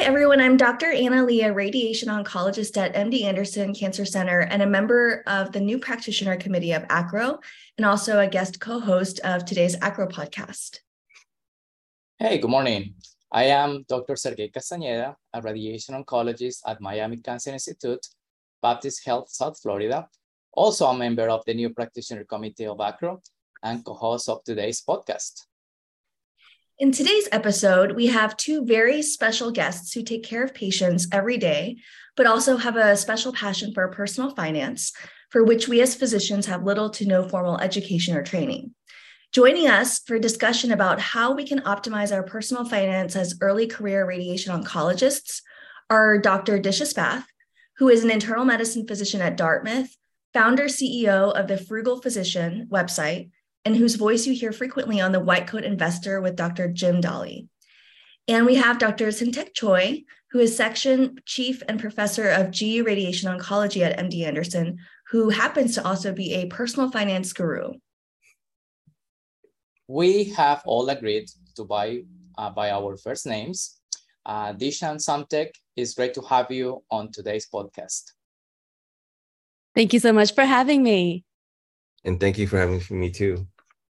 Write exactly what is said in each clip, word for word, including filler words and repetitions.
Hi, everyone. I'm Doctor Anna Lee, a radiation oncologist at M D Anderson Cancer Center and a member of the new practitioner committee of ACRO, and also a guest co-host of today's ACRO podcast. Hey, good morning. I am Doctor Sergey Castañeda, a radiation oncologist at Miami Cancer Institute, Baptist Health, South Florida, also a member of the new practitioner committee of ACRO, and co-host of today's podcast. In today's episode, we have two very special guests who take care of patients every day, but also have a special passion for personal finance, for which we as physicians have little to no formal education or training. Joining us for discussion about how we can optimize our personal finance as early career radiation oncologists are Doctor Disha Spath, who is an internal medicine physician at Dartmouth, founder C E O of the Frugal Physician website, and whose voice you hear frequently on the White Coat Investor with Doctor Jim Daly. And we have Doctor Sintek Choi, who is section chief and professor of G E radiation oncology at M D Anderson, who happens to also be a personal finance guru. We have all agreed to buy uh, by our first names. Uh, Disha and Sintek, it's great to have you on today's podcast. Thank you so much for having me. And thank you for having me too.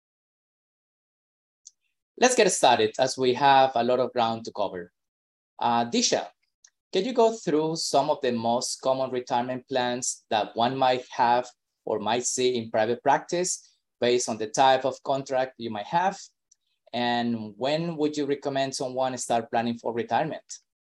Let's get started as we have a lot of ground to cover. Uh, Disha, can you go through some of the most common retirement plans that one might have or might see in private practice based on the type of contract you might have? And when would you recommend someone start planning for retirement?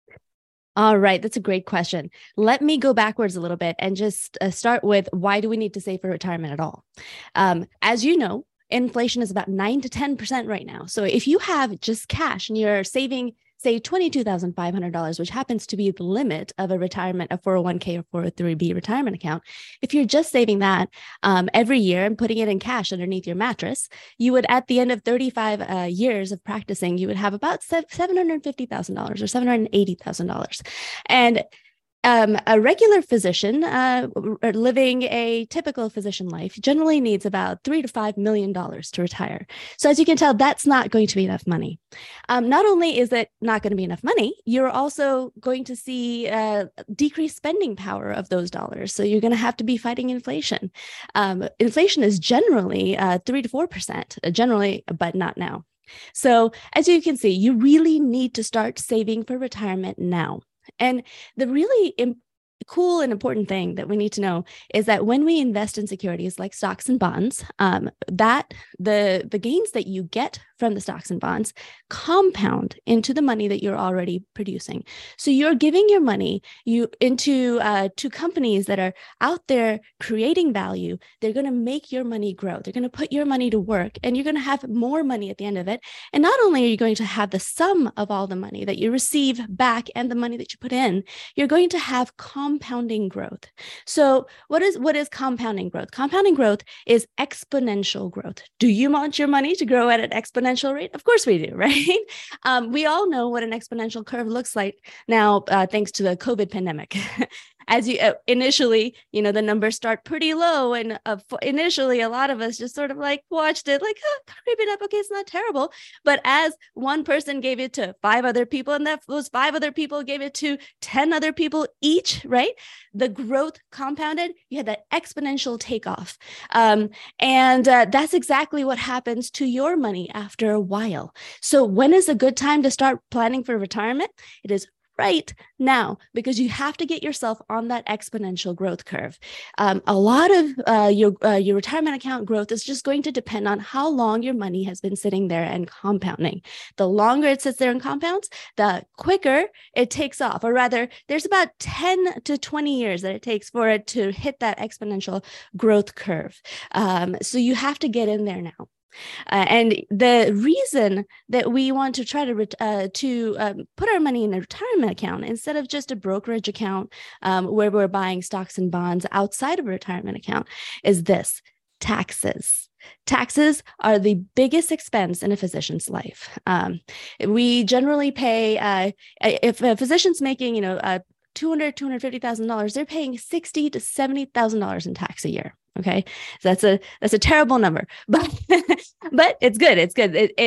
All right, that's a great question. Let me go backwards a little bit and just uh, start with why do we need to save for retirement at all? Um, as you know, inflation is about nine to ten percent right now. So if you have just cash and you're saving, say, twenty-two thousand five hundred dollars, which happens to be the limit of a retirement, a four oh one k or four oh three b retirement account, if you're just saving that um, every year and putting it in cash underneath your mattress, you would, at the end of thirty-five uh, years of practicing, you would have about seven hundred fifty thousand dollars or seven hundred eighty thousand dollars. And Um, a regular physician uh, living a typical physician life generally needs about three to five million dollars to retire. So as you can tell, that's not going to be enough money. Um, not only is it not going to be enough money, you're also going to see uh, decreased spending power of those dollars. So you're going to have to be fighting inflation. Um, inflation is generally uh, three to four percent, generally, but not now. So as you can see, you really need to start saving for retirement now. And the really im- cool and important thing that we need to know is that when we invest in securities like stocks and bonds, um, that the, the gains that you get from the stocks and bonds compound into the money that you're already producing. So you're giving your money you into uh, to companies that are out there creating value. They're going to make your money grow. They're going to put your money to work, and you're going to have more money at the end of it. And not only are you going to have the sum of all the money that you receive back and the money that you put in, you're going to have compounding growth. So what is what is compounding growth? Compounding growth is exponential growth. Do you want your money to grow at an exponential rate? Of course we do, right? Um, we all know what an exponential curve looks like now, uh, thanks to the COVID pandemic. As you uh, initially, you know, the numbers start pretty low. And uh, initially, a lot of us just sort of like watched it like, oh, creeping up. Okay, it's not terrible. But as one person gave it to five other people, and that those five other people gave it to ten other people each, right? The growth compounded. You had that exponential takeoff. Um, and uh, that's exactly what happens to your money after a while. So when is a good time to start planning for retirement? It is right now, because you have to get yourself on that exponential growth curve. Um, a lot of uh, your uh, your retirement account growth is just going to depend on how long your money has been sitting there and compounding. The longer it sits there and compounds, the quicker it takes off, or rather, there's about ten to twenty years that it takes for it to hit that exponential growth curve. Um, so you have to get in there now. Uh, and the reason that we want to try to uh, to um, put our money in a retirement account instead of just a brokerage account um, where we're buying stocks and bonds outside of a retirement account is this: taxes. Taxes are the biggest expense in a physician's life. Um, we generally pay, uh, if a physician's making, you know, uh, two hundred thousand dollars, two hundred fifty thousand dollars, they're paying sixty thousand to seventy thousand dollars in tax a year. Okay. So that's a, that's a terrible number, but, but it's good. It's good. It, it,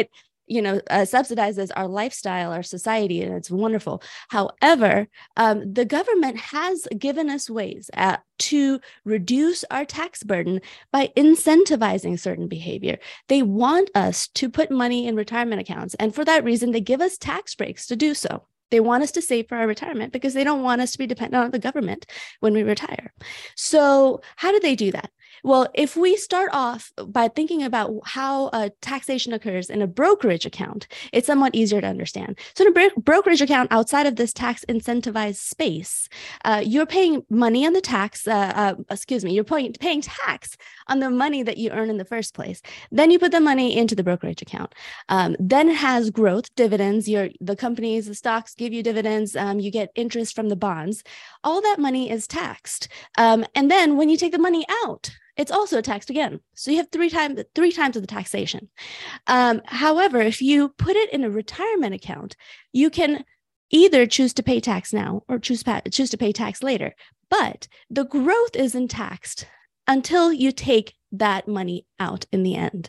you know, uh, subsidizes our lifestyle, our society, and it's wonderful. However, um, the government has given us ways uh, to reduce our tax burden by incentivizing certain behavior. They want us to put money in retirement accounts, and for that reason, they give us tax breaks to do so. They want us to save for our retirement because they don't want us to be dependent on the government when we retire. So how do they do that? Well, if we start off by thinking about how uh, taxation occurs in a brokerage account, it's somewhat easier to understand. So in a bro- brokerage account outside of this tax incentivized space, uh, you're paying money on the tax, uh, uh, excuse me, you're paying, paying tax on the money that you earn in the first place. Then you put the money into the brokerage account. Um, then it has growth, dividends, your, the companies, the stocks give you dividends, um, you get interest from the bonds. All that money is taxed. Um, and then when you take the money out, it's also taxed again. So you have three times three times of the taxation. Um, however, if you put it in a retirement account, you can either choose to pay tax now or choose, choose to pay tax later. But the growth isn't taxed until you take that money out in the end.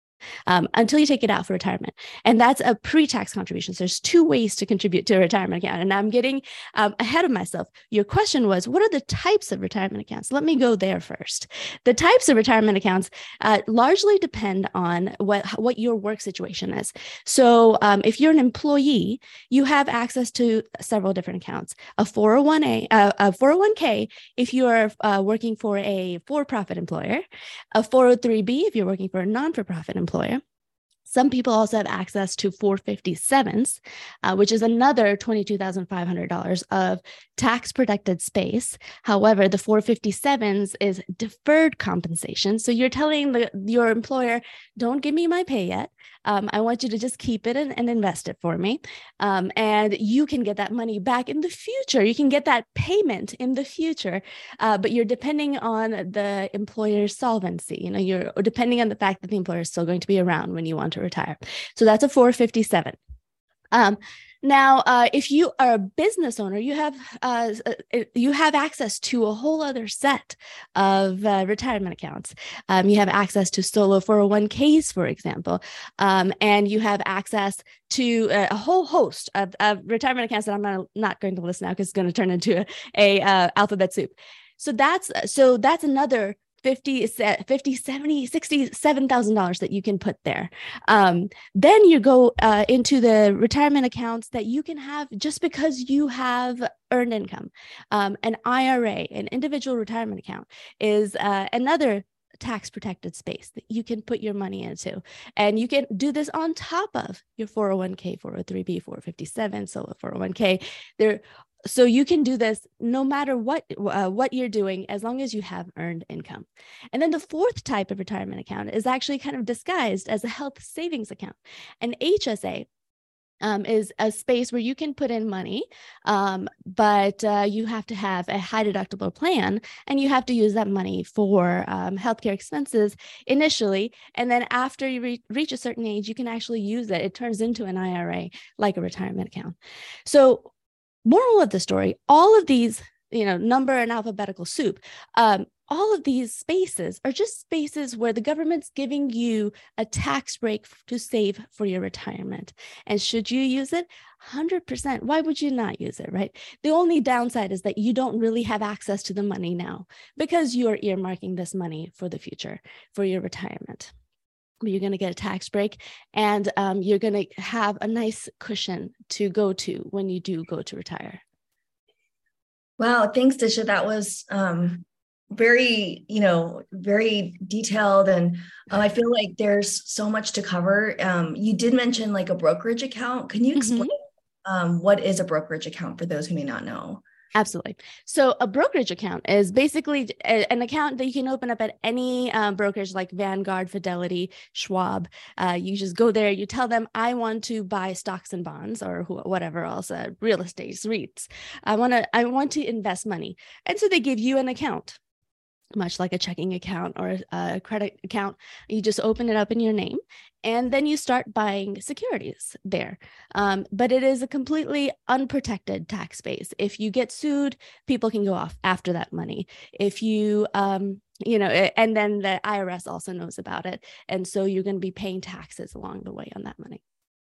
Um, until you take it out for retirement. And that's a pre-tax contribution. So there's two ways to contribute to a retirement account. And I'm getting um, ahead of myself. Your question was, what are the types of retirement accounts? Let me go there first. The types of retirement accounts uh, largely depend on what, what your work situation is. So um, if you're an employee, you have access to several different accounts. A four oh one a, uh, a four oh one k if you are uh, working for a for-profit employer, a four oh three b if you're working for a non-for-profit employer. Some people also have access to four fifty-sevens, uh, which is another twenty-two thousand five hundred dollars of tax protected space. However, the four fifty-sevens is deferred compensation. So you're telling the, your employer, don't give me my pay yet. Um, I want you to just keep it and, and invest it for me. Um, and you can get that money back in the future. You can get that payment in the future, uh, but you're depending on the employer's solvency. You know, you're depending on the fact that the employer is still going to be around when you want to retire. So that's a four fifty-seven. Um, now, uh, if you are a business owner, you have uh, you have access to a whole other set of uh, retirement accounts. Um, you have access to solo four oh one k's, for example, um, and you have access to a, a whole host of, of retirement accounts that I'm not, not going to list now because it's going to turn into a, a uh, alphabet soup. So that's so that's another fifty, seventy, sixty, seven thousand dollars that you can put there. Um, then you go uh, into the retirement accounts that you can have just because you have earned income. Um, an I R A, an individual retirement account, is uh, another tax protected space that you can put your money into. And you can do this on top of your four oh one k, four oh three b, four fifty-seven, so four oh one k. There So you can do this no matter what uh, what you're doing, as long as you have earned income. And then the fourth type of retirement account is actually kind of disguised as a health savings account. An H S A um, is a space where you can put in money, um, but uh, you have to have a high deductible plan, and you have to use that money for um, healthcare expenses initially. And then after you re- reach a certain age, you can actually use it. It turns into an I R A, like a retirement account. So moral of the story, all of these, you know, number and alphabetical soup, um, all of these spaces are just spaces where the government's giving you a tax break to save for your retirement. And should you use it? one hundred percent. Why would you not use it, right? The only downside is that you don't really have access to the money now because you're earmarking this money for the future, for your retirement. You're going to get a tax break, and um, you're going to have a nice cushion to go to when you do go to retire. Wow, thanks, Disha. That was um, very, you know, very detailed, and um, I feel like there's so much to cover. Um, you did mention like a brokerage account. Can you explain mm-hmm. um, what is a brokerage account for those who may not know? Absolutely. So a brokerage account is basically a, an account that you can open up at any um, brokerage like Vanguard, Fidelity, Schwab. Uh, you just go there, you tell them, I want to buy stocks and bonds or wh- whatever else, uh, real estate, REITs. I want to, I want to invest money. And so they give you an account, much like a checking account or a credit account. You just open it up in your name, and then you start buying securities there. Um, but it is a completely unprotected tax base. If you get sued, people can go off after that money. If you, um, you know, and then the I R S also knows about it. And so you're going to be paying taxes along the way on that money.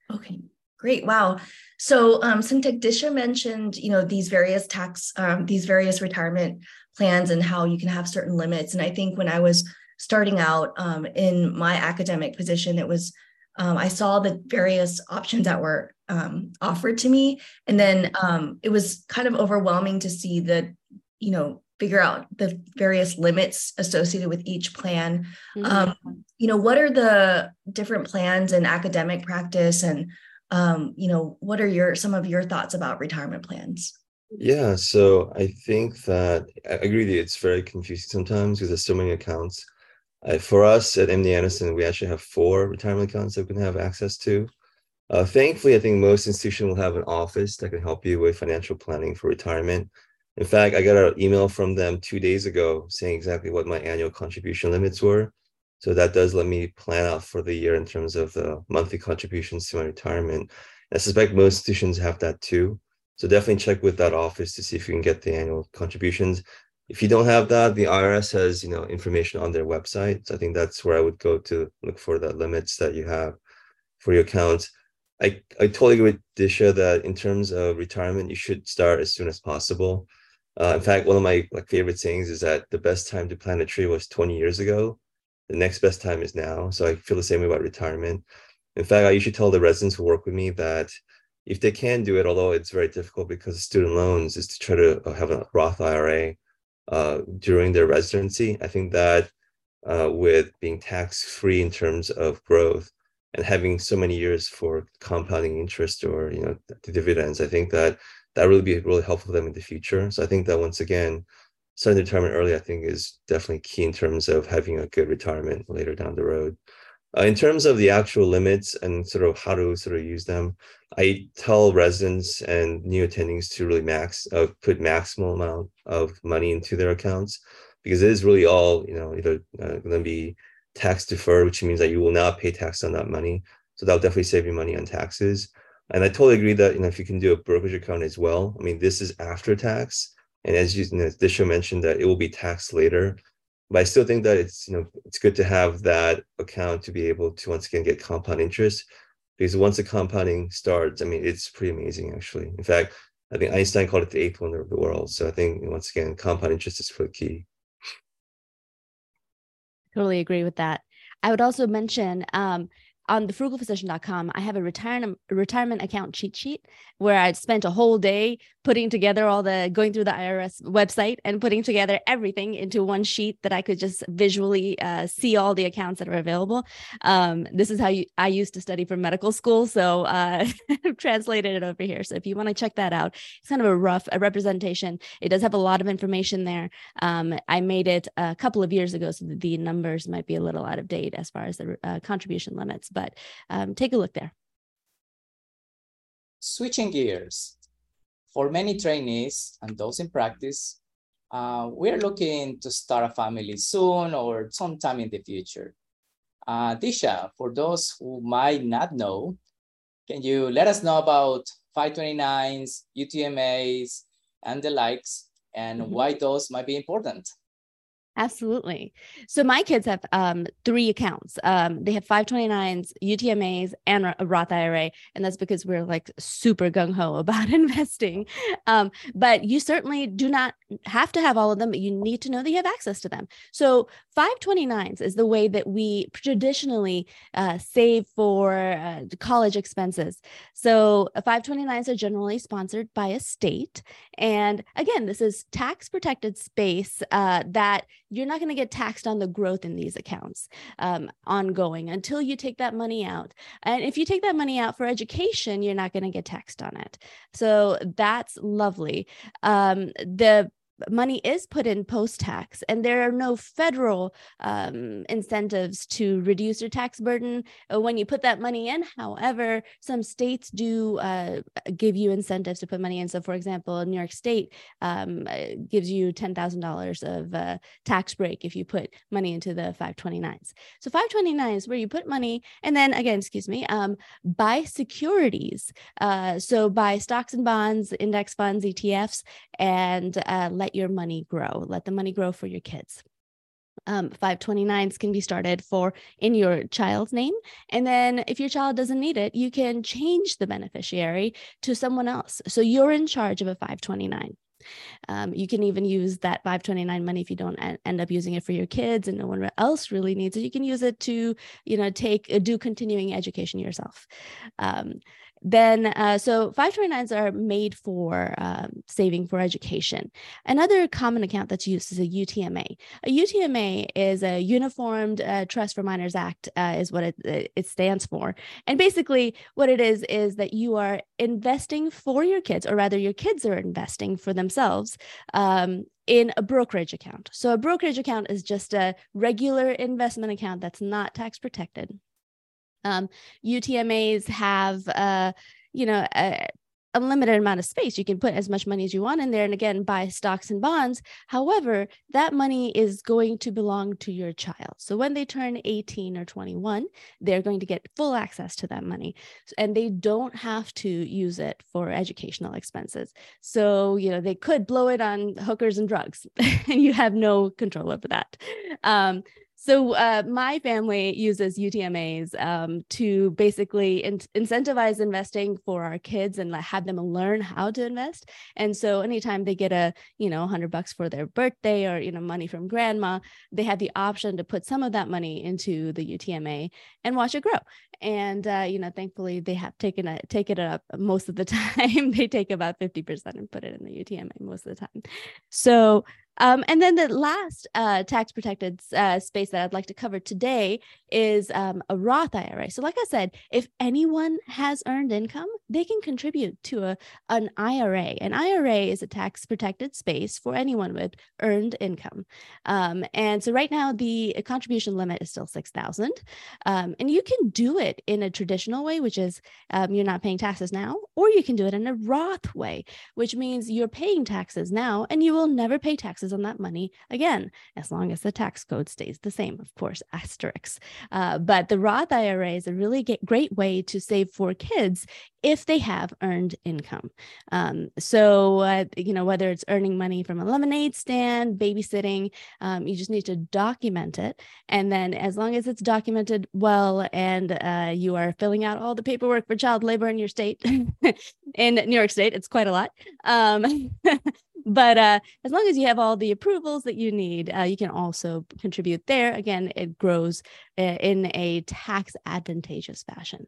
Okay, great. Wow. So um, Syntex Disha mentioned, you know, these various tax, um, these various retirement plans and how you can have certain limits. And I think when I was starting out um, in my academic position, it was, um, I saw the various options that were um, offered to me. And then um, it was kind of overwhelming to see the, you know, figure out the various limits associated with each plan. Mm-hmm. Um, you know, what are the different plans in academic practice, and um, you know, what are your some of your thoughts about retirement plans? Yeah, so I think that I agree with you. It's very confusing sometimes because there's so many accounts. Uh, for us at M D Anderson, we actually have four retirement accounts that we can have access to. Uh, thankfully, I think most institutions will have an office that can help you with financial planning for retirement. In fact, I got an email from them two days ago saying exactly what my annual contribution limits were. So that does let me plan out for the year in terms of the monthly contributions to my retirement. I suspect most institutions have that too. So definitely check with that office to see if you can get the annual contributions. If you don't have that, the I R S has, you know, information on their website. So I think that's where I would go to look for the limits that you have for your accounts. I, I totally agree with Disha that in terms of retirement, you should start as soon as possible. Uh, in fact, one of my like favorite sayings is that the best time to plant a tree was twenty years ago. The next best time is now. So I feel the same way about retirement. In fact, I usually tell the residents who work with me that if they can do it, although it's very difficult because of student loans, is to try to have a Roth I R A uh, during their residency. I think that uh, with being tax-free in terms of growth and having so many years for compounding interest or, you know, the dividends, I think that that really be really helpful for them in the future. So I think that once again, starting retirement early, I think is definitely key in terms of having a good retirement later down the road. Uh, in terms of the actual limits and sort of how to sort of use them, I tell residents and new attendings to really max, uh, put maximal amount of money into their accounts, because it is really all, you know, either uh, going to be tax deferred, which means that you will not pay tax on that money. So that'll definitely save you money on taxes. And I totally agree that, you know, if you can do a brokerage account as well, I mean, this is after tax. And as you, you know, Disha mentioned that it will be taxed later. But I still think that it's, you know, it's good to have that account to be able to once again get compound interest, because once the compounding starts, I mean, it's pretty amazing actually. In fact, I think Einstein called it the eighth wonder of the world. So I think once again, compound interest is pretty key. Totally agree with that. I would also mention um, on the frugal physician dot com, I have a retirement retirement account cheat sheet where I spent a whole day putting together all the, going through the I R S website and putting together everything into one sheet that I could just visually uh, see all the accounts that are available. Um, this is how you, I used to study for medical school. So uh, I've translated it over here. So if you want to check that out, it's kind of a rough a representation. It does have a lot of information there. Um, I made it a couple of years ago, so the numbers might be a little out of date as far as the uh, contribution limits, but um, take a look there. Switching gears, for many trainees and those in practice, uh, we're looking to start a family soon or sometime in the future. Uh, Disha, for those who might not know, can you let us know about five twenty-nines, U T M As, and the likes, and mm-hmm. why those might be important? Absolutely. So my kids have um, three accounts. Um, they have five twenty-nines, U T M As, and a Roth I R A. And that's because we're like super gung-ho about investing. Um, but you certainly do not have to have all of them, but you need to know that you have access to them. So five twenty-nines is the way that we traditionally uh, save for uh, college expenses. So five twenty-nines are generally sponsored by a state. And again, this is tax protected space uh, that you're not going to get taxed on the growth in these accounts um, ongoing until you take that money out. And if you take that money out for education, you're not going to get taxed on it. So that's lovely. Um, the money is put in post-tax, and there are no federal um, incentives to reduce your tax burden when you put that money in. However, some states do uh, give you incentives to put money in. So for example, New York State um, gives you ten thousand dollars of uh, tax break if you put money into the five twenty-nines. So five twenty-nine is where you put money, and then again, excuse me, um, buy securities. Uh, so buy stocks and bonds, index funds, E T Fs, and uh, let your money grow. Let the money grow for your kids. Um, five twenty-nines can be started for in your child's name. And then if your child doesn't need it, you can change the beneficiary to someone else. So you're in charge of a five twenty-nine. Um, you can even use that five twenty-nine money if you don't end up using it for your kids and no one else really needs it. You can use it to, you know, take do continuing education yourself. Um, then, uh, so five twenty-nines are made for um, saving for education. Another common account that's used is a U T M A. A U T M A is a Uniformed uh, Trust for Minors Act, uh, is what it, it stands for. And basically what it is, is that you are investing for your kids, or rather your kids are investing for themselves um, in a brokerage account. So a brokerage account is just a regular investment account that's not tax protected. Um, U T M As have, uh, you know, a, a limited amount of space. You can put as much money as you want in there and again, buy stocks and bonds. However, that money is going to belong to your child. So when they turn eighteen or twenty-one, they're going to get full access to that money and they don't have to use it for educational expenses. So, you know, they could blow it on hookers and drugs and you have no control over that. Um, So uh, my family uses U T M As um, to basically in- incentivize investing for our kids and have them learn how to invest. And so anytime they get a, you know, hundred bucks for their birthday or, you know, money from grandma, they have the option to put some of that money into the U T M A and watch it grow. And, uh, you know, thankfully they have taken it, taken it up most of the time. They take about fifty percent and put it in the U T M A most of the time. So Um, and then the last uh, tax protected uh, space that I'd like to cover today is um, a Roth I R A. So like I said, if anyone has earned income, they can contribute to a, an I R A. An I R A is a tax protected space for anyone with earned income. Um, and so right now the contribution limit is still six thousand dollars. Um, and you can do it in a traditional way, which is um, you're not paying taxes now, or you can do it in a Roth way, which means you're paying taxes now and you will never pay taxes on that money again, as long as the tax code stays the same, of course, asterisks. Uh, but the Roth I R A is a really get, great way to save for kids if they have earned income. Um, so, uh, you know, whether it's earning money from a lemonade stand, babysitting, um, you just need to document it. And then as long as it's documented well and uh, you are filling out all the paperwork for child labor in your state, in New York State, it's quite a lot. Um, But uh, as long as you have all the approvals that you need, uh, you can also contribute there. Again, it grows uh, in a tax advantageous fashion.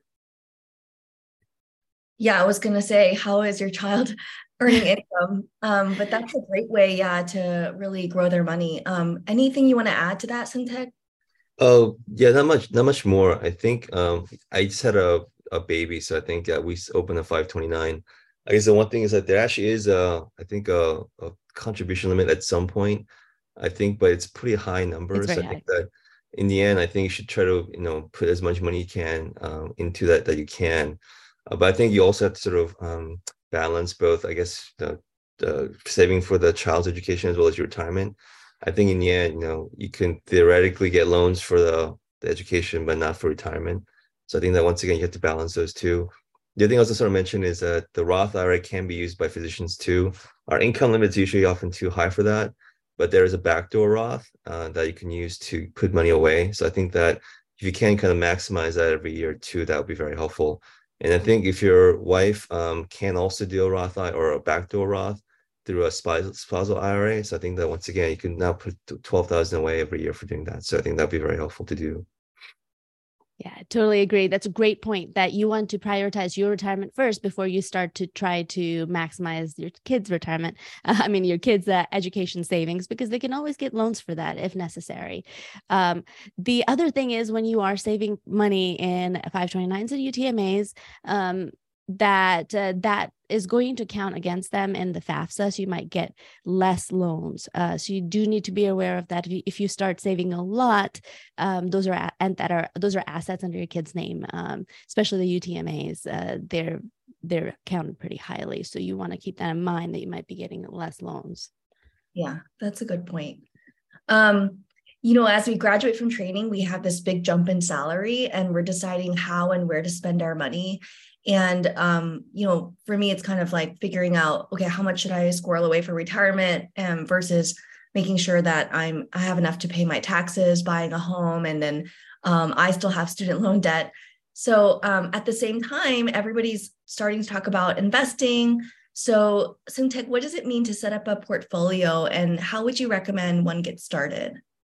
Yeah, I was going to say, how is your child earning income? Um, but that's a great way, yeah, to really grow their money. Um, anything you want to add to that, Sinteg? Oh, yeah, not much, not much more. I think um, I just had a, a baby, so I think uh, we opened a five twenty-nine. I guess the one thing is that there actually is a, I think a, a contribution limit at some point, I think, but it's pretty high numbers. It's very I think high. that in the end, I think you should try to, you know, put as much money you can um, into that that you can. Uh, but I think you also have to sort of um, balance both, I guess, the, the saving for the child's education as well as your retirement. I think in the end, you know, you can theoretically get loans for the, the education, but not for retirement. So I think that once again, you have to balance those two. The other thing I also sort of mentioned is that the Roth I R A can be used by physicians too. Our income limit is usually often too high for that, but there is a backdoor Roth uh, that you can use to put money away. So I think that if you can kind of maximize that every year too, that would be very helpful. And I think if your wife um, can also do a Roth I R A or a backdoor Roth through a spousal I R A, so I think that once again, you can now put twelve thousand away every year for doing that. So I think that'd be very helpful to do. Yeah, I totally agree. That's a great point, that you want to prioritize your retirement first before you start to try to maximize your kids' retirement. Uh, I mean, your kids' uh, education savings, because they can always get loans for that if necessary. Um, the other thing is when you are saving money in five twenty-nines and U T M As, um, that uh, that is going to count against them in the FAFSA, so you might get less loans. Uh, so you do need to be aware of that. If you, if you start saving a lot, um, those are and that are those are assets under your kid's name, um, especially the U T M As. Uh, they're they're counted pretty highly, so you want to keep that in mind that you might be getting less loans. Yeah, that's a good point. Um, you know, as we graduate from training, we have this big jump in salary, and we're deciding how and where to spend our money. And, um, you know, for me, it's kind of like figuring out, okay, how much should I squirrel away for retirement um, versus making sure that I'm I have enough to pay my taxes, buying a home, and then um, I still have student loan debt. So um, at the same time, everybody's starting to talk about investing. So Seung-taek, what does it mean to set up a portfolio, and how would you recommend one get started?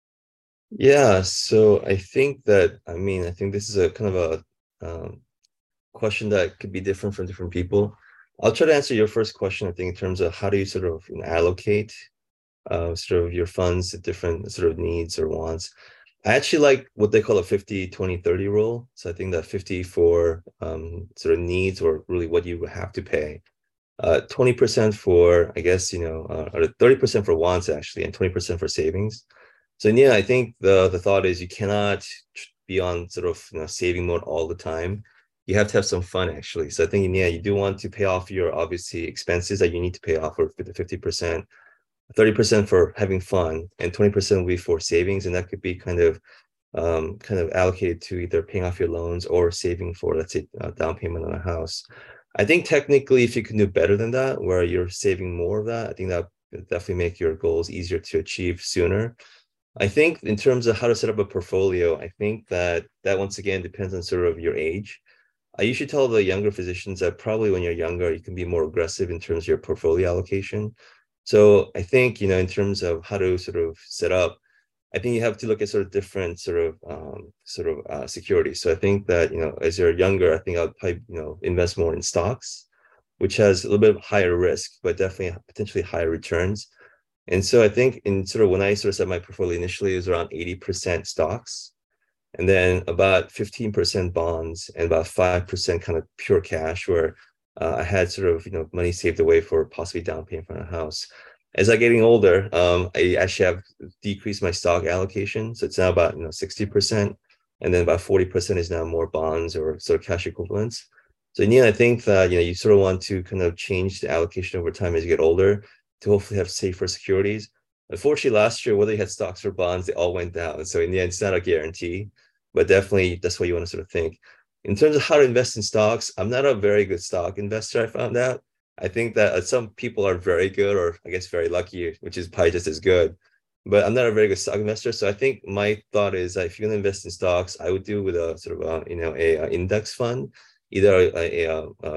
Yeah, so I think that, I mean, I think this is a kind of a um, question that could be different from different people. I'll try to answer your first question, I think, in terms of how do you sort of you know, allocate uh, sort of your funds to different sort of needs or wants. I actually like what they call a fifty, twenty, thirty rule. So I think that fifty for um, sort of needs or really what you have to pay. Uh, twenty percent for, I guess, you know, uh, or thirty percent for wants actually, and twenty percent for savings. So yeah, I think the the thought is you cannot be on sort of you know, saving mode all the time. You have to have some fun actually. So I think yeah, you do want to pay off your obviously expenses that you need to pay off for the fifty percent, thirty percent for having fun, and twenty percent will be for savings, and that could be kind of um, kind of allocated to either paying off your loans or saving for, let's say, a down payment on a house. I think technically, if you can do better than that, where you're saving more of that, I think that would definitely make your goals easier to achieve sooner. I think in terms of how to set up a portfolio, I think that that once again depends on sort of your age. I usually tell the younger physicians that probably when you're younger, you can be more aggressive in terms of your portfolio allocation. So I think, you know, in terms of how to sort of set up, I think you have to look at sort of different sort of um, sort of uh, securities. So I think that, you know, as you're younger, I think I'll probably, you know, invest more in stocks, which has a little bit higher risk, but definitely potentially higher returns. And so I think in sort of when I sort of set my portfolio initially, it was around eighty percent stocks, and then about fifteen percent bonds, and about five percent kind of pure cash, where uh, I had sort of, you know, money saved away for possibly down payment for a house. As I'm getting older, um, I actually have decreased my stock allocation. So it's now about, you know, sixty percent. And then about forty percent is now more bonds or sort of cash equivalents. So in the end, I think that, you know, you sort of want to kind of change the allocation over time as you get older to hopefully have safer securities. Unfortunately, last year, whether you had stocks or bonds, they all went down. So in the end, it's not a guarantee, but definitely that's what you want to sort of think. In terms of how to invest in stocks, I'm not a very good stock investor, I found out. I think that some people are very good, or I guess very lucky, which is probably just as good. But I'm not a very good stock investor. So I think my thought is that if you're going to invest in stocks, I would do with a sort of a, you know, a, a index fund, either a, a, a, a,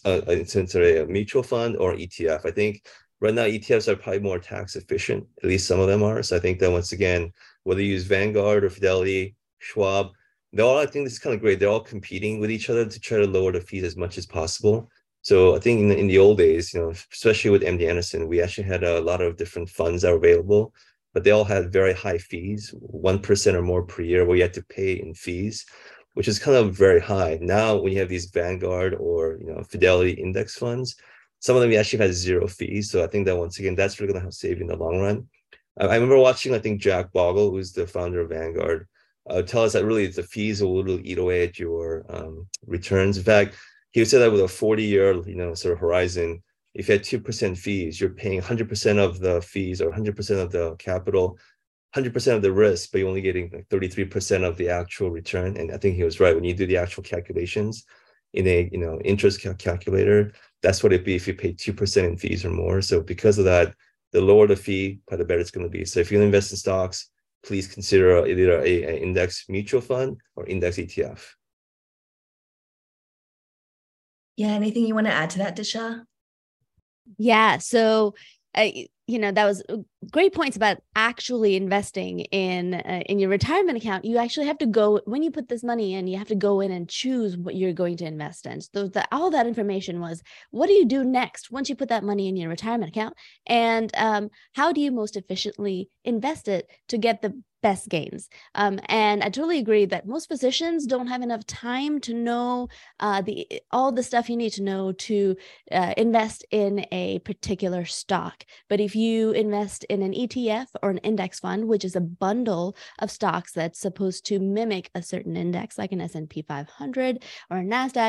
a, a mutual fund or E T F. I think right now E T Fs are probably more tax efficient. At least some of them are. So I think that once again, whether you use Vanguard or Fidelity, Schwab, they're all, I think this is kind of great. They're all competing with each other to try to lower the fees as much as possible. So I think in the, in the old days, you know, especially with M D Anderson, we actually had a lot of different funds that were available, but they all had very high fees, one percent or more per year, where you had to pay in fees, which is kind of very high. Now, when you have these Vanguard or, you know, Fidelity index funds, some of them actually have zero fees. So I think that once again, that's really going to help save you in the long run. I, I remember watching, I think, Jack Bogle, who's the founder of Vanguard, uh, tell us that really the fees will really eat away at your um, returns. In fact, he would say that with a forty year, you know, sort of horizon, if you had two percent fees, you're paying one hundred percent of the fees or one hundred percent of the capital, one hundred percent of the risk, but you're only getting like thirty-three percent of the actual return. And I think he was right. When you do the actual calculations in a, you know, interest cal- calculator, that's what it'd be if you pay two percent in fees or more. So because of that, the lower the fee, the better it's going to be. So if you invest in stocks, please consider either a, a index mutual fund or index E T F. Yeah, anything you want to add to that, Disha? Yeah, so uh, you know, that was great points about actually investing in uh, in your retirement account. You actually have to go, when you put this money in, you have to go in and choose what you're going to invest in. So the, all that information was, what do you do next once you put that money in your retirement account? And um, how do you most efficiently invest it to get the best gains? Um, and I totally agree that most physicians don't have enough time to know uh, the all the stuff you need to know to uh, invest in a particular stock. But if you invest in an E T F or an index fund, which is a bundle of stocks that's supposed to mimic a certain index, like an S and P five hundred or a NASDAQ,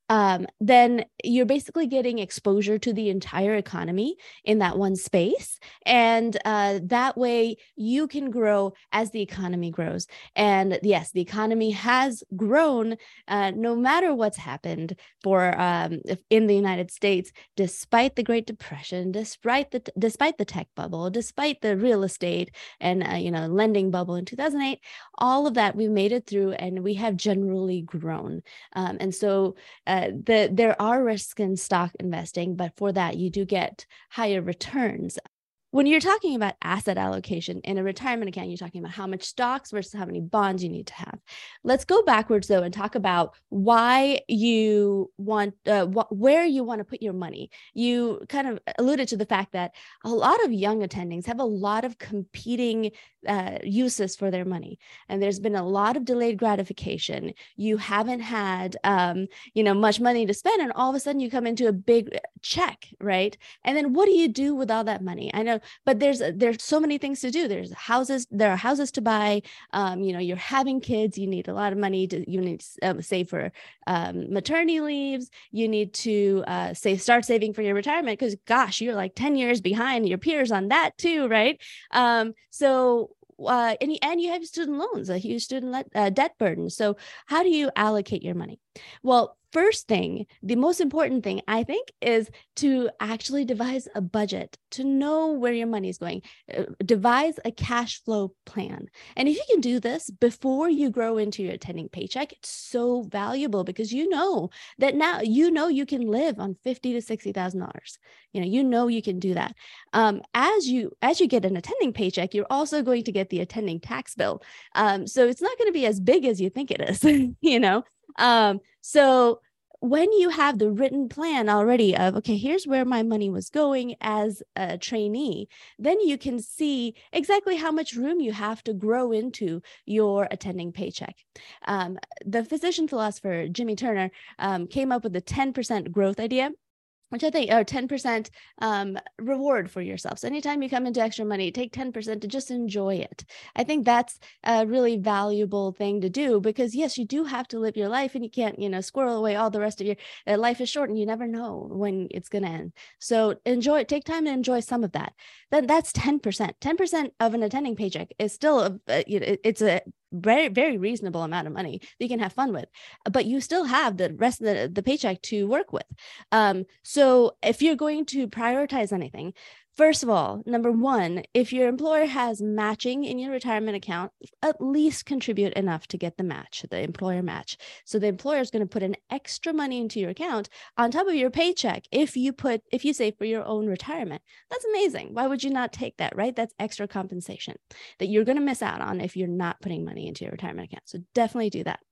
um, then you're basically getting exposure to the entire economy in that one space. And uh, that way you can grow as the economy grows. And yes, the economy has grown uh, no matter what's happened for um, in the United States, despite the Great Depression, despite the despite the tech bubble, despite the real estate and uh, you know lending bubble in two thousand eight, all of that we made it through, and we have generally grown. Um, and so uh, the there are risks in stock investing, but for that you do get higher returns. When you're talking about asset allocation in a retirement account, you're talking about how much stocks versus how many bonds you need to have. Let's go backwards though and talk about why you want, uh, wh- where you want to put your money. You kind of alluded to the fact that a lot of young attendings have a lot of competing uh, uses for their money, and there's been a lot of delayed gratification. You haven't had, um, you know, much money to spend, and all of a sudden you come into a big check, right? And then what do you do with all that money? I know. But there's there's so many things to do. There's houses, there are houses to buy. Um, you know, you're having kids. You need a lot of money to. You need to um, save for um, maternity leaves. You need to uh, save, start saving for your retirement because, gosh, you're like ten years behind your peers on that too, right? Um, so. Uh, and, and you have student loans, a huge student le- uh, debt burden. So how do you allocate your money? Well, first thing, the most important thing, I think, is to actually devise a budget, to know where your money is going. Uh, devise a cash flow plan. And if you can do this before you grow into your attending paycheck, it's so valuable because you know that now you know you can live on fifty thousand to sixty thousand dollars. You know, you know you can do that. Um, as you as you get an attending paycheck, you're also going to get the attending tax bill. Um, so it's not going to be as big as you think it is, you know. Um, so when you have the written plan already of, okay, here's where my money was going as a trainee, then you can see exactly how much room you have to grow into your attending paycheck. Um, the physician philosopher, Jimmy Turner, um, came up with the ten percent growth idea, which I think are ten percent um, reward for yourself. So anytime you come into extra money, take ten percent to just enjoy it. I think that's a really valuable thing to do because yes, you do have to live your life and you can't, you know, squirrel away all the rest of your uh, life is short and you never know when it's going to end. So enjoy, take time to enjoy some of that. Then that's ten percent. ten percent of an attending paycheck is still, a, uh, you know, it's a very, very reasonable amount of money that you can have fun with, but you still have the rest of the, the paycheck to work with. Um, so if you're going to prioritize anything, first of all, number one, if your employer has matching in your retirement account, at least contribute enough to get the match, the employer match. So the employer is going to put an extra money into your account on top of your paycheck. If you put, if you save for your own retirement, that's amazing. Why would you not take that, right? That's extra compensation that you're going to miss out on if you're not putting money into your retirement account. So definitely do that.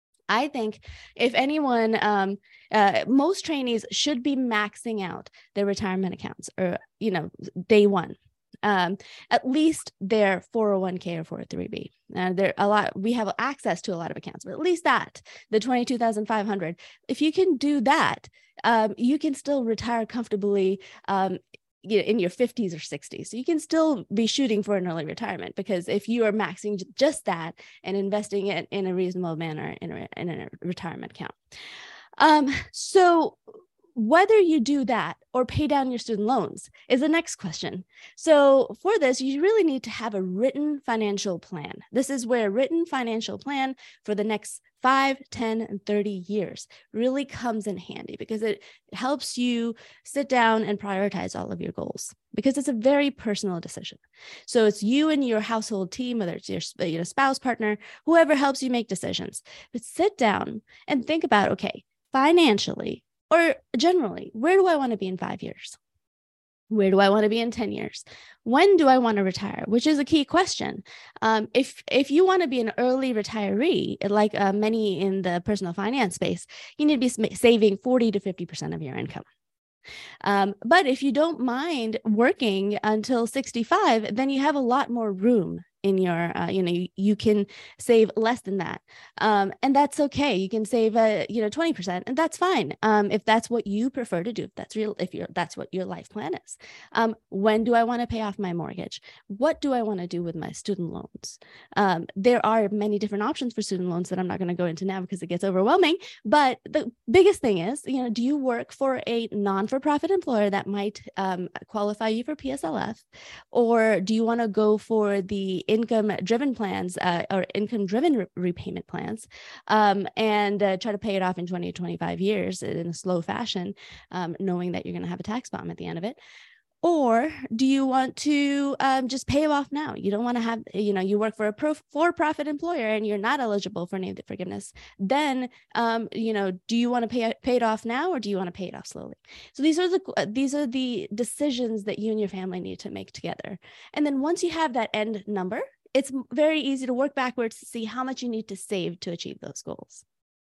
I think if anyone, um, uh, most trainees should be maxing out their retirement accounts or, you know, day one, um, at least their four oh one k or four oh three b. Uh, there a lot, we have access to a lot of accounts, but at least that, the twenty-two thousand five hundred, if you can do that, um, you can still retire comfortably, um, in your fifties or sixties. So you can still be shooting for an early retirement because if you are maxing just that and investing it in a reasonable manner in a, in a retirement account. Um, so whether you do that or pay down your student loans is the next question. So for this, you really need to have a written financial plan. This is where a written financial plan for the next five, ten, and thirty years really comes in handy because it helps you sit down and prioritize all of your goals because it's a very personal decision. So it's you and your household team, whether it's your, your spouse, partner, whoever helps you make decisions. But sit down and think about, okay, financially, or generally, where do I want to be in five years? Where do I want to be in ten years? When do I want to retire? Which is a key question. Um, if, if you want to be an early retiree, like uh, many in the personal finance space, you need to be saving forty to fifty percent of your income. Um, but if you don't mind working until sixty-five, then you have a lot more room in your, uh, you know, you, you can save less than that. Um, and that's okay. You can save, uh, you know, twenty percent, and that's fine. Um, if that's what you prefer to do, if that's real, if you're, that's what your life plan is. Um, when do I want to pay off my mortgage? What do I want to do with my student loans? Um, there are many different options for student loans that I'm not going to go into now because it gets overwhelming. But the biggest thing is, you know, do you work for a non-for-profit employer that might um, qualify you for P S L F? Or do you want to go for the income-driven plans uh, or income-driven re- repayment plans um, and uh, try to pay it off in twenty to twenty-five years in a slow fashion, um, knowing that you're going to have a tax bomb at the end of it? Or do you want to um, just pay it off now? You don't want to have, you know, you work for a pro- for-profit employer and you're not eligible for name forgiveness. Then, um, you know, do you want to pay pay it off now, or do you want to pay it off slowly? So these are the these are the decisions that you and your family need to make together. And then once you have that end number, it's very easy to work backwards to see how much you need to save to achieve those goals.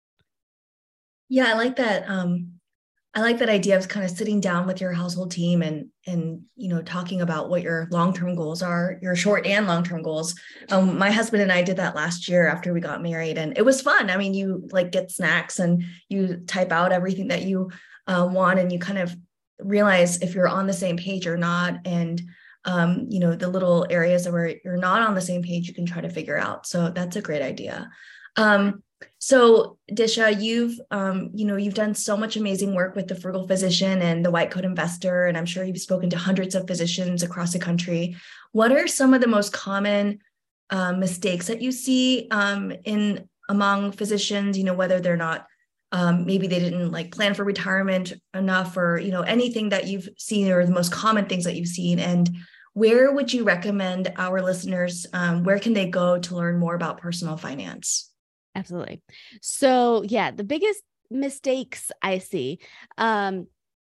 Yeah, I like that. Um, I like that idea of kind of sitting down with your household team and, and, you know, talking about what your long-term goals are, your short and long-term goals. Um, my husband and I did that last year after we got married, and it was fun. I mean, you like get snacks and you type out everything that you uh, want, and you kind of realize if you're on the same page or not. And, um, you know, the little areas where you're not on the same page, you can try to figure out. So that's a great idea. Um, So Disha, you've, um, you know, you've done so much amazing work with the Frugal Physician and the White Coat Investor, and I'm sure you've spoken to hundreds of physicians across the country. What are some of the most common uh, mistakes that you see um, in among physicians, you know, whether they're not, um, maybe they didn't like plan for retirement enough, or, you know, anything that you've seen, or the most common things that you've seen? And where would you recommend our listeners, um, where can they go to learn more about personal finance? Absolutely. So yeah, the biggest mistakes I see, um,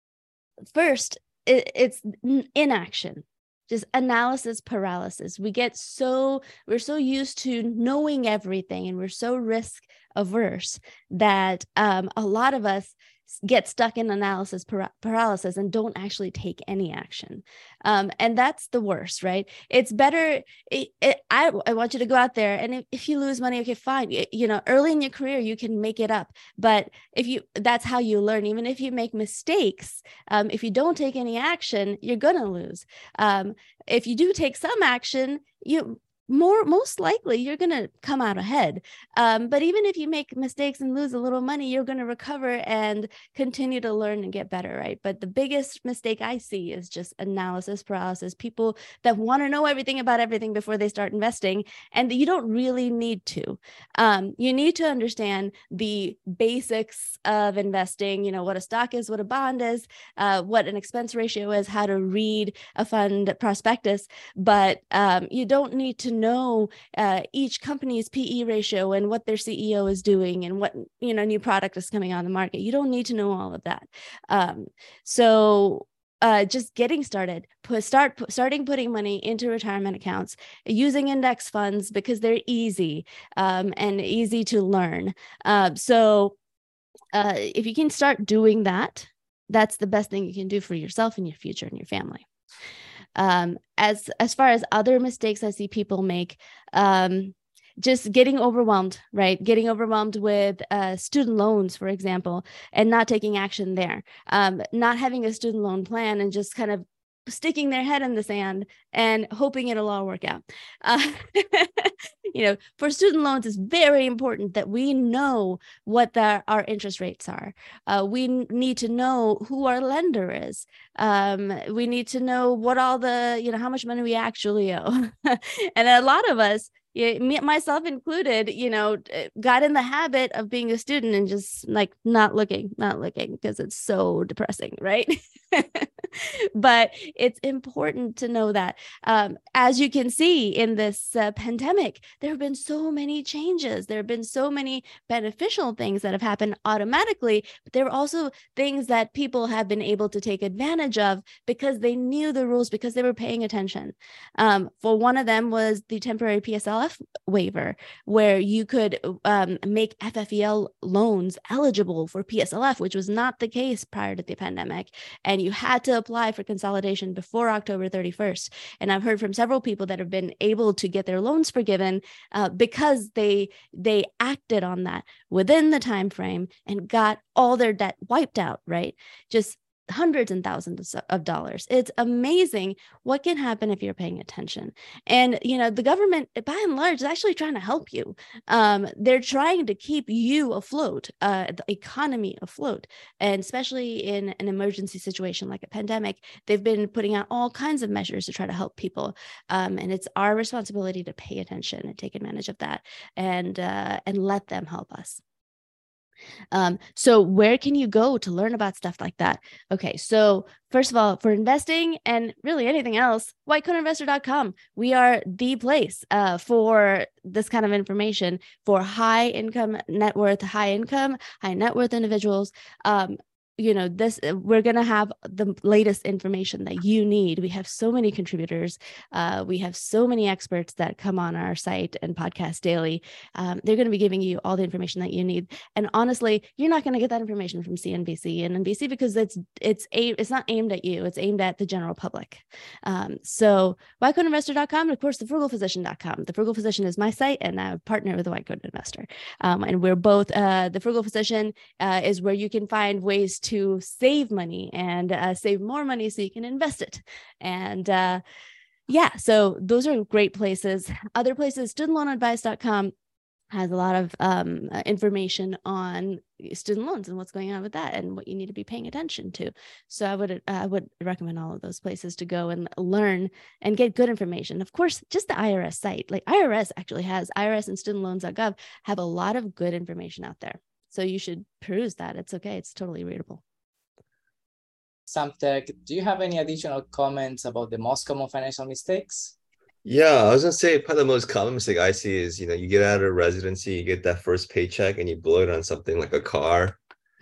first, it, it's inaction, just analysis paralysis. We get so, we're so used to knowing everything, and we're so risk averse that um, a lot of us get stuck in analysis par- paralysis and don't actually take any action. Um, and that's the worst, right? It's better. It, it, I, I want you to go out there, and if, if you lose money, okay, fine. You, you know, early in your career, you can make it up. But if you, that's how you learn. Even if you make mistakes, um, if you don't take any action, you're going to lose. Um, if you do take some action, you more most likely you're going to come out ahead. Um, but even if you make mistakes and lose a little money, you're going to recover and continue to learn and get better, right? But the biggest mistake I see is just analysis paralysis. People that want to know everything about everything before they start investing, and you don't really need to. Um, you need to understand the basics of investing, you know, what a stock is, what a bond is, uh, what an expense ratio is, how to read a fund prospectus, but um, you don't need to know uh, each company's P E ratio and what their C E O is doing and what, you know, new product is coming on the market. You don't need to know all of that. Um, so uh, just getting started, put, start starting putting money into retirement accounts, using index funds because they're easy um, and easy to learn. Uh, so uh, if you can start doing that, that's the best thing you can do for yourself and your future and your family. Um, as, as far as other mistakes I see people make, um, just getting overwhelmed, right? Getting overwhelmed with uh, student loans, for example, and not taking action there. Um, not having a student loan plan and just kind of sticking their head in the sand and hoping it'll all work out. Uh, you know, for student loans, it's very important that we know what the, our interest rates are. Uh, we need to know who our lender is. Um, we need to know what all the, you know, how much money we actually owe. And a lot of us, yeah, me, myself included, you know, got in the habit of being a student and just like not looking, not looking because it's so depressing, right? But it's important to know that. Um, as you can see in this uh, pandemic, there have been so many changes. There have been so many beneficial things that have happened automatically, but there are also things that people have been able to take advantage of because they knew the rules, because they were paying attention. Um, for one of them was the temporary P S L F waiver, where you could um, make F F E L loans eligible for P S L F, which was not the case prior to the pandemic. And you had to apply for consolidation before October thirty-first. And I've heard from several people that have been able to get their loans forgiven uh, because they they acted on that within the time frame and got all their debt wiped out, right? Just hundreds and thousands of dollars. It's amazing what can happen if you're paying attention. And, you know, the government, by and large, is actually trying to help you. Um, they're trying to keep you afloat, uh, the economy afloat. And especially in an emergency situation like a pandemic, they've been putting out all kinds of measures to try to help people. Um, and it's our responsibility to pay attention and take advantage of that and, uh, and let them help us. Um, so where can you go to learn about stuff like that? Okay, so first of all, for investing and really anything else, white coat investor dot com. We are the place uh, for this kind of information for high income net worth, high income, high net worth individuals. Um, you know, this, we're going to have the latest information that you need. We have so many contributors. Uh, we have so many experts that come on our site and podcast daily. Um, they're going to be giving you all the information that you need. And honestly, you're not going to get that information from C N B C and N B C because it's, it's, a, it's not aimed at you. It's aimed at the general public. Um, so white coat investor dot com, and of course, the frugal physician dot com. The Frugal Physician is my site, and I partner with the White Coat Investor. Um, and we're both, uh, the Frugal Physician uh, is where you can find ways to save money and uh, save more money so you can invest it. And uh, yeah, so those are great places. Other places, student loan advice dot com has a lot of um, information on student loans and what's going on with that and what you need to be paying attention to. So I would I would recommend all of those places to go and learn and get good information. Of course, just the I R S site, like I R S actually has, I R S and student loans dot gov have a lot of good information out there. So you should peruse that. It's okay. It's totally readable. Samtek, do you have any additional comments about the most common financial mistakes? Yeah, I was gonna say probably the most common mistake I see is, you know, you get out of residency, you get that first paycheck and you blow it on something like a car.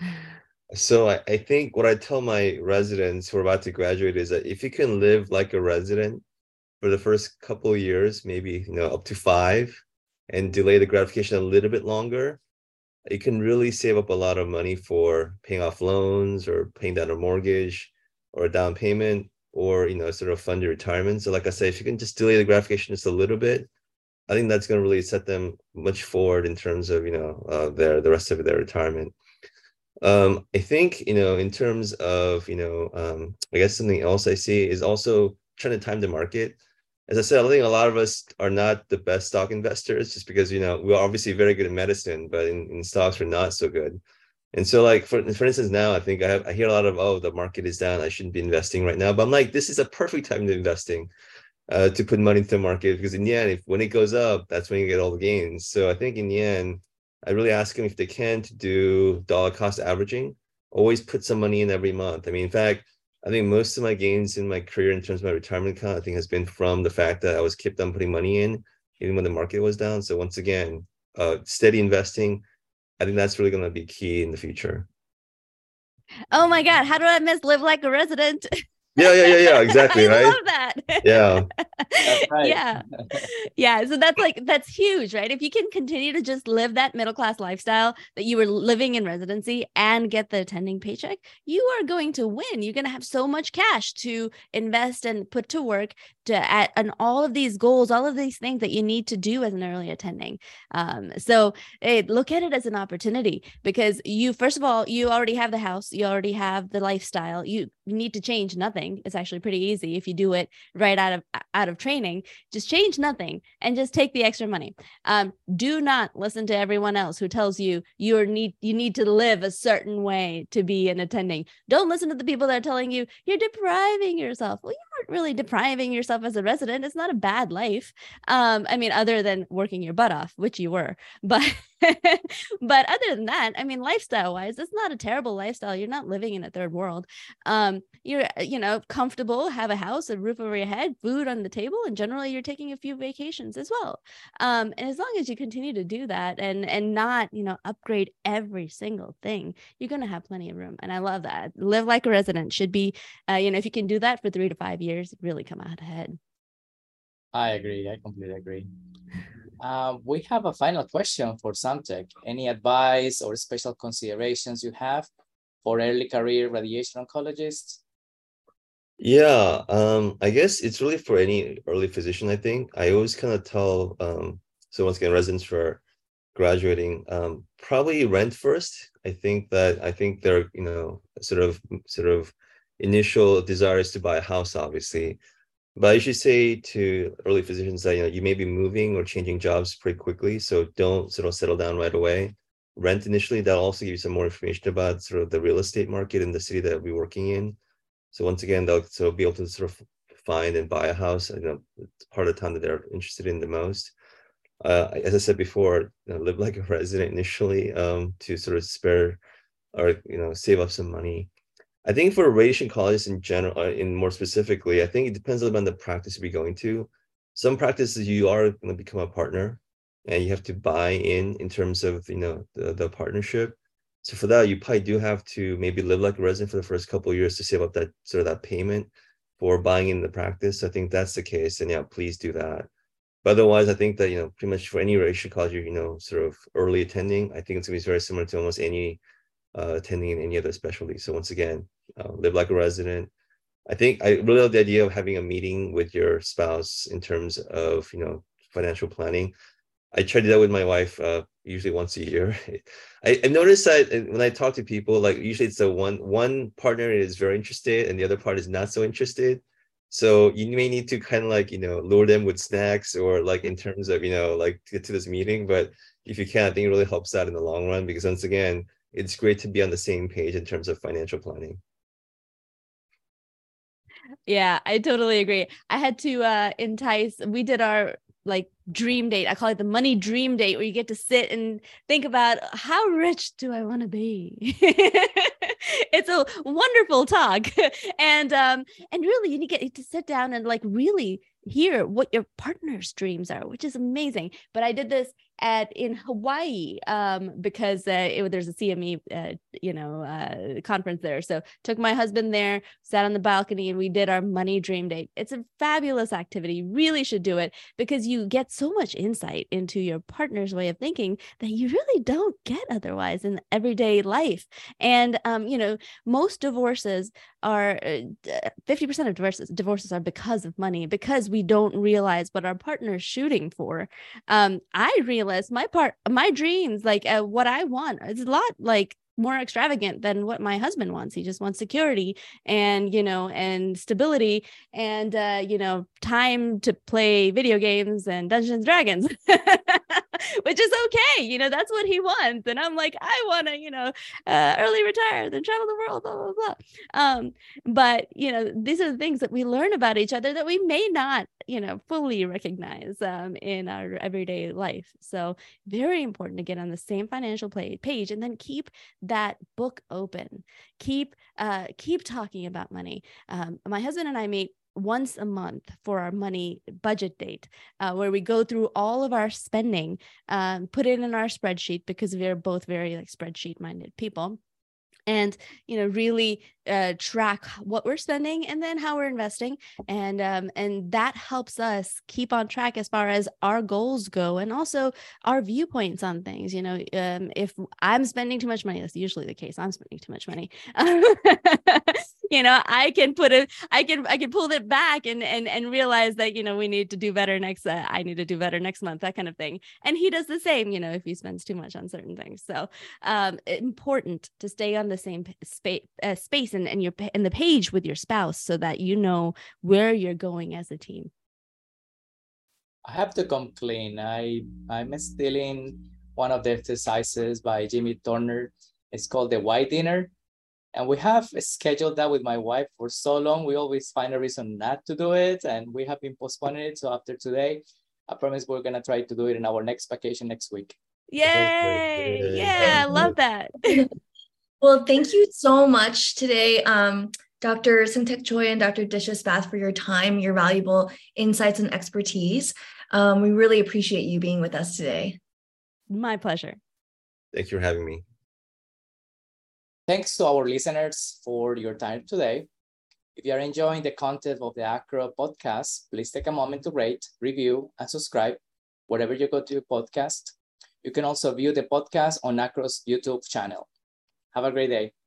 So I, I think what I tell my residents who are about to graduate is that if you can live like a resident for the first couple of years, maybe, you know, up to five, and delay the gratification a little bit longer, you can really save up a lot of money for paying off loans or paying down a mortgage or a down payment, or, you know, sort of fund your retirement. So like I say, if you can just delay the gratification just a little bit, I think that's going to really set them much forward in terms of, you know, uh, their, the rest of their retirement. Um, I think, you know, in terms of, you know, um, I guess something else I see is also trying to time the market. As I said, I think a lot of us are not the best stock investors just because, you know, we're obviously very good at medicine, but in, in stocks, we're not so good. And so like, for, for instance, now I think I, have, I hear a lot of, oh, the market is down, I shouldn't be investing right now. But I'm like, this is a perfect time to investing, uh, to put money into the market, because in the end, if when it goes up, that's when you get all the gains. So I think in the end, I really ask them if they can to do dollar cost averaging, always put some money in every month. I mean, in fact, I think most of my gains in my career in terms of my retirement account, I think has been from the fact that I was kept on putting money in, even when the market was down. So once again, uh, steady investing, I think that's really going to be key in the future. Oh my God, how do I miss live like a resident? Yeah, yeah, yeah, yeah, exactly, I right? love that. Yeah. That's right. Yeah. Yeah. So that's like, that's huge, right? If you can continue to just live that middle-class lifestyle that you were living in residency and get the attending paycheck, you are going to win. You're going to have so much cash to invest and put to work to at and all of these goals, all of these things that you need to do as an early attending. Um, so hey, look at it as an opportunity, because you, first of all, you already have the house, you already have the lifestyle. You need to change nothing. It's actually pretty easy if you do it right out of out of training. Just change nothing and just take the extra money. Um, do not listen to everyone else who tells you you need you need to live a certain way to be an attending. Don't listen to the people that are telling you you're depriving yourself. Well, you aren't really depriving yourself as a resident. It's not a bad life. Um, I mean, other than working your butt off, which you were, but but other than that, I mean, lifestyle wise, it's not a terrible lifestyle. You're not living in a third world. Um, you're, you know, comfortable, have a house, a roof over your head, food on the table, and generally you're taking a few vacations as well. Um, and as long as you continue to do that and and not, you know, upgrade every single thing, you're going to have plenty of room. And I love that. Live like a resident should be, uh, you know, if you can do that for three to five years, really come out ahead. I agree. I completely agree. Um, we have a final question for Samtek. Any advice or special considerations you have for early career radiation oncologists? Yeah, um, I guess it's really for any early physician, I think. I always kind of tell, um, so once again, residents for graduating, um, probably rent first. I think that, I think their, you know, sort of, sort of initial desire is to buy a house, obviously. But I should say to early physicians that, you know, you may be moving or changing jobs pretty quickly. So don't sort of settle down right away. Rent initially, that'll also give you some more information about sort of the real estate market in the city that we're working in. So once again, they'll sort of be able to sort of find and buy a house, you know, part of the time that they're interested in the most. Uh, as I said before, you know, live like a resident initially, um, to sort of spare or, you know, save up some money. I think for radiation colleges in general, uh, in more specifically, I think it depends a little bit on the practice you're going to. Some practices you are going to become a partner, and you have to buy in in terms of, you know, the, the partnership. So for that, you probably do have to maybe live like a resident for the first couple of years to save up that sort of that payment for buying in the practice. I think that's the case, and yeah, please do that. But otherwise, I think that, you know, pretty much for any radiation college, you know, sort of early attending, I think it's gonna be very similar to almost any uh, attending in any other specialty. So once again, uh, live like a resident. I think I really love the idea of having a meeting with your spouse in terms of, you know, financial planning. I try to do that with my wife, uh, usually once a year. I, I noticed that when I talk to people, like usually it's the one one partner is very interested and the other part is not so interested. So you may need to kind of like, you know, lure them with snacks or like in terms of, you know, like get to this meeting. But if you can, I think it really helps out in the long run, because once again, it's great to be on the same page in terms of financial planning. Yeah, I totally agree. I had to uh, entice, we did our like dream date. I call it the money dream date, where you get to sit and think about, how rich do I want to be? It's a wonderful talk. And um, and really you need to get to sit down and like really hear what your partner's dreams are, which is amazing. But I did this at in Hawaii um, because uh, it, there's a C M E, uh, you know, uh, conference there. So took my husband there, sat on the balcony, and we did our money dream date. It's a fabulous activity. You really should do it, because you get so much insight into your partner's way of thinking that you really don't get otherwise in everyday life. And, um, you know, most divorces are uh, fifty percent of divorces, divorces are because of money, because we don't realize what our partner's shooting for. Um, I realized my part, my dreams, like uh, what I want is a lot like more extravagant than what my husband wants. He just wants security and, you know, and stability and, uh, you know, time to play video games and Dungeons and Dragons, which is okay. You know, that's what he wants. And I'm like, I want to, you know, uh, early retire, then travel the world, blah, blah, blah. Um, but, you know, these are the things that we learn about each other that we may not, you know, fully recognize um, in our everyday life. So very important to get on the same financial play, page, and then keep that book open. Keep uh, keep talking about money. Um, my husband and I meet once a month for our money budget date, uh, where we go through all of our spending, um, put it in our spreadsheet, because we're both very like spreadsheet minded people. And, you know, really uh, track what we're spending and then how we're investing. And um, and that helps us keep on track as far as our goals go, and also our viewpoints on things. You know, um, if I'm spending too much money, that's usually the case. I'm spending too much money. You know, I can put it, I can, I can pull it back and, and, and realize that, you know, we need to do better next, uh, I need to do better next month, that kind of thing. And he does the same, you know, if he spends too much on certain things. So um, important to stay on the same space, uh, space and, and your, and the page with your spouse, so that you know where you're going as a team. I have to complain. I, I'm still in one of the exercises by Jimmy Turner. It's called the White Dinner. And we have scheduled that with my wife for so long. We always find a reason not to do it. And we have been postponing it. So after today, I promise we're going to try to do it in our next vacation next week. Yay! Yay. Yeah, I love that. Well, thank you so much today, um, Doctor Sintek Choi and Doctor Disha Spath, for your time, your valuable insights and expertise. Um, we really appreciate you being with us today. My pleasure. Thank you for having me. Thanks to our listeners for your time today. If you are enjoying the content of the Acro podcast, please take a moment to rate, review, and subscribe wherever you go to your podcast. You can also view the podcast on Acro's YouTube channel. Have a great day.